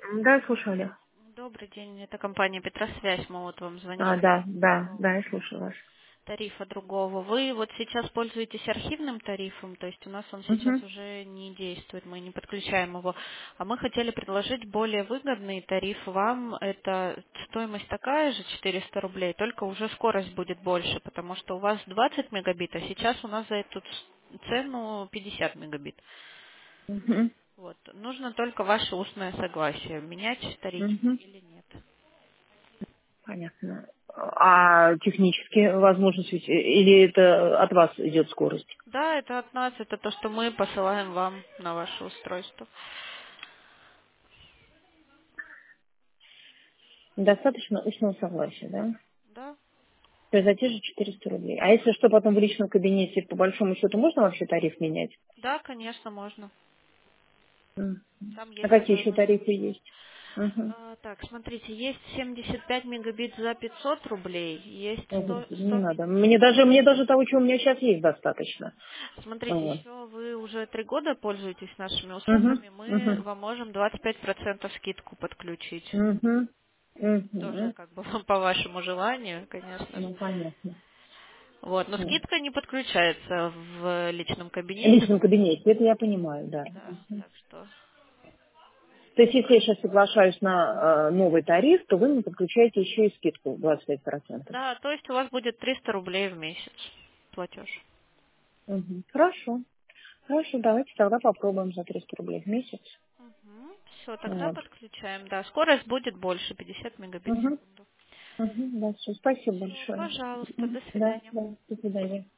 Да, слушаю, Олег. Добрый день, это компания Петросвязь, мы вот вам А, звонили да, по да, поводу да, я слушаю вас. тарифа другого. Вы вот сейчас пользуетесь архивным тарифом, то есть у нас он сейчас Угу, уже не действует, мы не подключаем его. А мы хотели предложить более выгодный тариф вам. Это стоимость такая же, 400 рублей, только уже скорость будет больше, потому что у вас 20 мегабит, а сейчас у нас за эту цену 50 мегабит. угу, Вот. Нужно только ваше устное согласие, менять тариф угу. или нет. Понятно. А технические возможности, или это от вас идет скорость? Да, это от нас, это то, что мы посылаем вам на ваше устройство. Достаточно устного согласия, да? Да, То есть за те же 400 рублей. А если что, потом в личном кабинете, по большому счету, можно вообще тариф менять? да, конечно, можно. М. Там А есть какие такая еще возможность. тарифы есть? Угу. Так, смотрите, есть 75 мегабит за 500 рублей, есть О, 100, Господи, не 100 надо. Мне даже того, чего у меня сейчас есть, достаточно. Смотрите, Вот. еще вы уже 3 года пользуетесь нашими Угу, услугами, мы угу, вам можем 25% скидку подключить. угу, Тоже угу. как бы по вашему желанию, конечно же. Ну, понятно. Вот, но Вот. скидка не подключается в личном В кабинете. личном кабинете, это я понимаю, да. Да, Мгм. так что То есть, если я сейчас соглашаюсь на новый тариф, то вы мне подключаете еще и скидку 25%. да, то есть у вас будет 300 рублей в месяц платеж. Мгм. Хорошо. Хорошо, давайте тогда попробуем за 300 рублей в месяц. Все, тогда Вот. подключаем. Да, скорость будет больше, 50 мегабит в Угу. секунду. Угу. Да, всё. Спасибо Все, большое. пожалуйста, Мгм. до Да, свидания. да, до свидания.